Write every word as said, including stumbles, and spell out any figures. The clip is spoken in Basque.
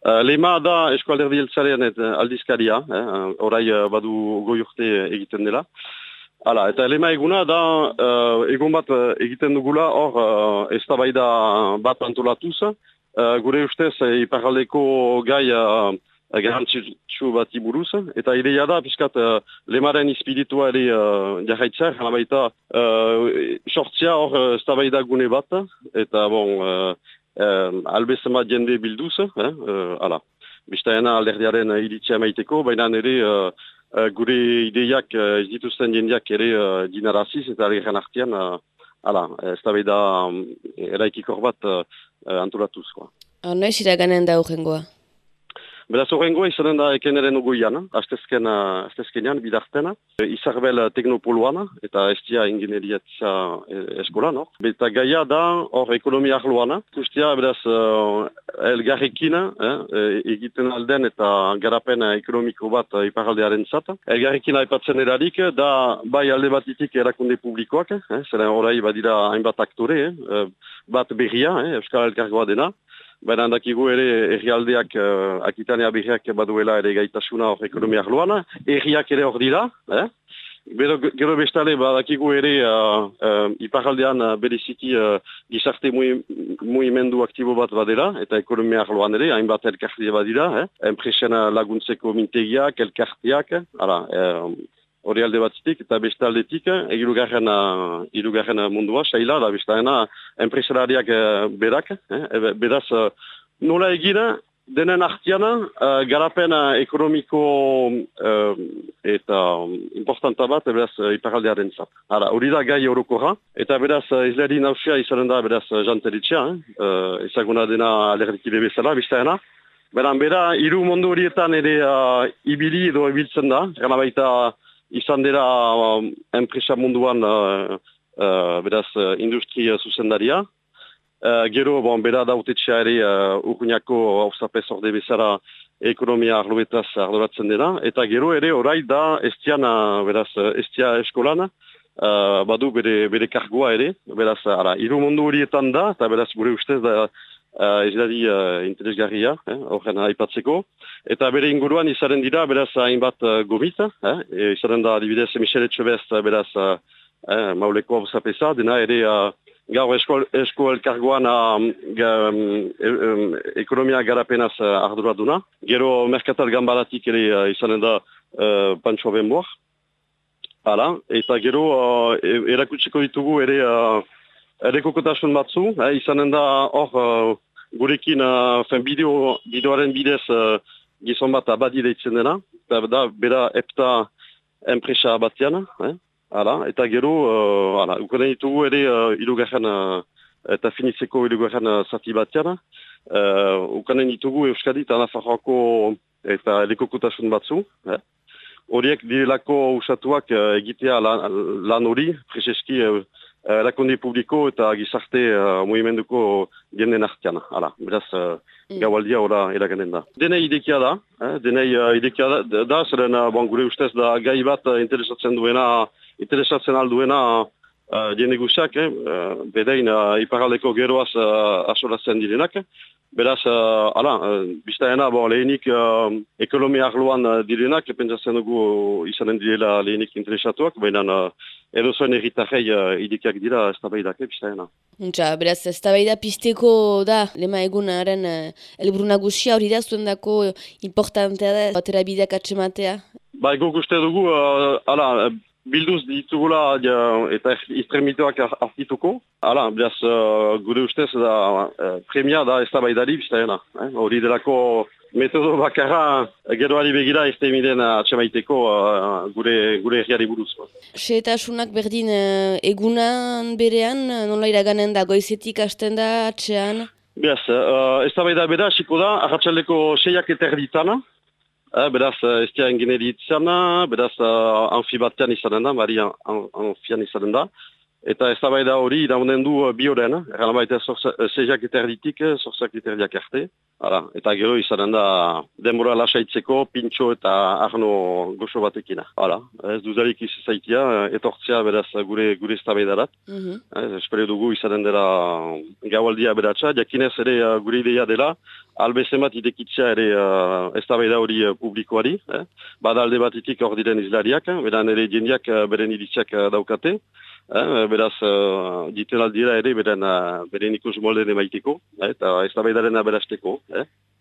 Uh, lema da Eskualderdi Jeltzalean aldizkaria, eh, orai uh, badu goi urte egiten dela. Hala, eta lema eguna da uh, egun bat uh, egiten dugula hor uh, eztabaida bat antolatuz. Uh, gure ustez uh, iparraldeko gai uh, garantzitsu bati buruz, eta ideia da piskat uh, lemaren ispiritua ere uh, jarraitzea, jala baita uh, sortzia hor uh, eztabaida gune bat, eta bon... Uh, Uh, albezema jende bilduz, eh? uh, ala. Biztaena alderdiaren uh, iritzia maiteko, baina ere uh, uh, gure ideiak uh, ez dituzten jendeak ere uh, dinaraziz eta erregan artean, uh, ala, ez da beida um, eraikikor bat uh, uh, antolatuz. Noiz iraganen da urrengoa? Beraz horrengoa izanen da ekeneren ogoian, astezken, uh, astezkenean, bidartena, Izarbel teknopoloan, eta estia ingenieriatza eskola, no? Eta gaia da hor ekonomia arloana, kustia beraz uh, elgarrekin eh, egiten alden eta garapen ekonomiko bat uh, iparaldearen zat. Elgarrekin aipatzen erarik, da bai alde batitik erakunde publikoak, eh, zeren horai badira hainbat aktore, eh, bat berria, eh, Euskal Elkargoa dena, baina handakigu ere herrialdeak, uh, Akitania berriak baduela ere gaitasuna hor ekonomia arloana, herriak ere hor dira, eh? Gero, gero bestale badakigu ere uh, uh, iparaldean uh, bereziki uh, gizarte mugimendu aktibo bat badera, eta ekonomia arloan ere, hainbat elkartea badira, eh? Enpresen laguntzeko mintegiak, elkarteak, hala, eh, hori alde batitik, eta beste aldetik, irugarren, irugarren mundua, saila, da bestaena, enpresalariak berak, eh, beraz, nola egina, denen artiana, uh, garapen ekonomiko uh, eta importanta bat, beraz, iparaldearen zat. Hala, hori da gai orokorra, eta beraz, izleri nausia izanen da, beraz, janteritxea, eh? uh, ezaguna dena alerdikide bezala, bestaena, beran, bera, hiru mundu horietan ere uh, ibili edo ibiltzen da, gana baita, izan dira um, enpresa munduan uh, uh, beraz uh, industria zuzendaria. Uh, gero, bon, bera dautetxea ere uh, urruñako hausapez orde bezala ekonomia arloetaz arloratzen dena. Eta gero ere orai da estian, uh, beraz, estia eskolan, uh, badu bere, bere kargoa ere. Beraz, ara, hiru mundu horietan da, eta beraz gure ustez da Uh, ez dadi uh, interesgarria, horren eh, aipatzeko. Eta bere inguruan izaren dira, beraz, hainbat uh, gomit, eh? e, izaren da, adibidez, Michel Etxebest, beraz, uh, eh, mauleko abuzapeza, dena ere uh, gaur esko, esko elkargoan um, um, um, ekonomia garapenaz uh, arduraduna. Gero, merkatal gambaratik ere uh, izaren da uh, Pancho Benboar. Hala, eta gero, uh, erakutsiko ditugu ere... Uh, Erekokotasun batzu, eh, izanen da hor uh, gurekin uh, bideo, bideoaren bidez uh, gizon bat abadi deitzen dena, eta da bera epta enpresa batean, eh, ala, eta gero, uh, ala, ukanen ditugu ere uh, ilugarren, uh, eta finitzeko ilugarren uh, zati batean, uh, ukanen ditugu Euskadi eta Nafarroako eta erekokotasun batzu, eh. Horiek direlako usatuak uh, egitea lan, lan hori, prezeski, uh, Uh, Lakonde publiko eta gizarte uh, mugimenduko jenden artean. Hala, beraz, uh, mm. gaualdia ora eraganen da. Denei idekia da, eh? denei uh, idekia da, da zeren uh, bon, gure ustez da gai bat uh, interesatzen duena, interesatzen alduena uh, jende guziak, eh? uh, bedein uh, iparaldeko geroaz uh, asolatzen direnak. Beraz, uh, ala, uh, biztaena bo, lehenik uh, ekonomia arloan uh, direnak, pentsatzen dugu izanen direla lehenik interesatuak, baina uh, edozoen erritarrei uh, idekiak dira eztabaidak, eh, biztaena. Untza, beraz, eztabaida pizteko da, lema egunaren uh, helburu nagusia hori da, zuen dako importantea da, batera bideak atsematea? Ba, ego uste dugu, uh, ala, bilduz ditugula ja, eta estremitoak artituko. Hala, beraz, uh, gure ustez da uh, premia da eztabaidari biztaena. Hori eh? delako metodo bakarra geroari begira estremiden atsemaiteko uh, gure, gure herriari buruz. Seetasunak berdin uh, egunan berean, nola iraganen da, goizetik hasten da, atxean? Beraz, uh, eztabaida bera, hasiko da, arratsaldeko seiak eta erditana. Eh, beraz, ez dira ingenieritzen, beraz, uh, amfi batean izanen da, bari amfian izanen da. Eta ez da bai da hori, iraunen du uh, bi horren, erran baita seiak eta erditik, zorzak eta erdiak arte. Hala, eta gero izanen da denbora lasaitzeko, pintxo eta arno goxo batekina. Hala, ez duzarik izazaitia, etortzea beraz gure, gure ez da bai darat. Mm-hmm. Espero dugu izanen dela gaualdia beratxa, jakinez ere uh, gure ideia dela, albezemat idekitzea ere uh, eztabaida hori uh, publikoari. Eh? Bada alde batitik hor diren izlariak, eh? beran ere jendiak uh, beren iritziak uh, daukate. Eh? Beraz, uh, diten aldira ere beren, uh, beren ikus molden emaiteko, eh? eta eztabaidaren aberasteko. Eh?